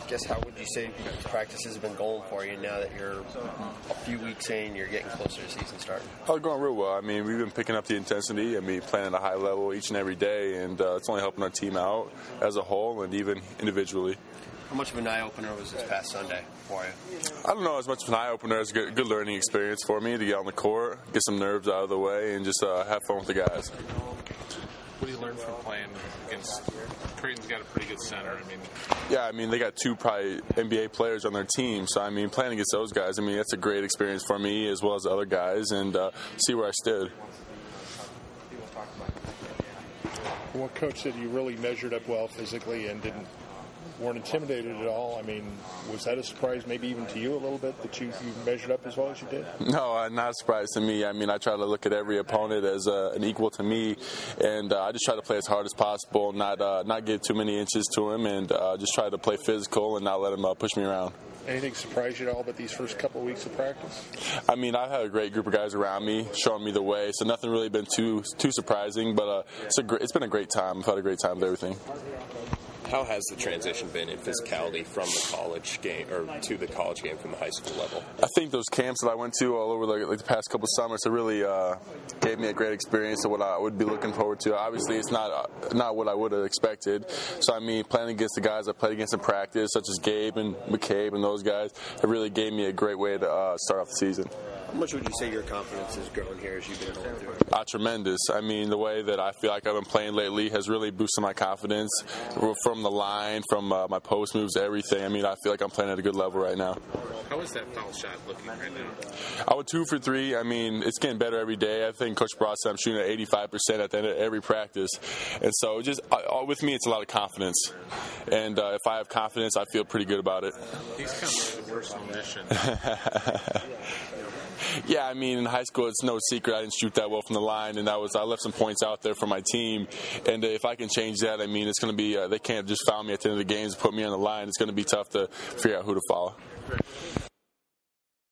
guess how would you say practice has been going for you now that you're a few weeks in, you're getting closer to season start? Oh, going real well. I mean, we've been picking up the intensity. I mean, playing at a high level each and every day, and it's only helping our team out as a whole and even individually. How much of an eye-opener was this past Sunday for you? I don't know as much of an eye-opener as a good learning experience for me to get on the court, get some nerves out of the way, and just have fun with the guys. What do you learn from playing against Creighton's got a pretty good center? Yeah, they got two probably NBA players on their team, so playing against those guys, that's a great experience for me as well as the other guys, and see where I stood. Well, Coach said you really measured up well physically and weren't intimidated at all. Was that a surprise maybe even to you a little bit that you measured up as well as you did? No, not a surprise to me. I try to look at every opponent as an equal to me, and I just try to play as hard as possible, not give too many inches to him, and just try to play physical and not let him push me around. Anything surprise you at all about these first couple of weeks of practice? I've had a great group of guys around me showing me the way, so nothing really been too surprising, but it's been a great time. I've had a great time with everything. How has the transition been in physicality from the college game or to the college game from the high school level? I think those camps that I went to all over the past couple of summers have really gave me a great experience of what I would be looking forward to. Obviously, it's not what I would have expected. So playing against the guys I played against in practice, such as Gabe and McCabe and those guys, it really gave me a great way to start off the season. How much would you say your confidence has grown here as you've been going through it? Tremendous. The way that I feel like I've been playing lately has really boosted my confidence from the line, from my post moves, everything. I feel like I'm playing at a good level right now. How is that foul shot looking right now? I went 2 for 3. It's getting better every day. I think Coach Broad said I'm shooting at 85% at the end of every practice. And so with me, it's a lot of confidence. And if I have confidence, I feel pretty good about it. He's kind of the worst omission. Yeah, in high school, it's no secret I didn't shoot that well from the line, and I left some points out there for my team. And if I can change that, it's going to be they can't just foul me at the end of the games and put me on the line. It's going to be tough to figure out who to follow.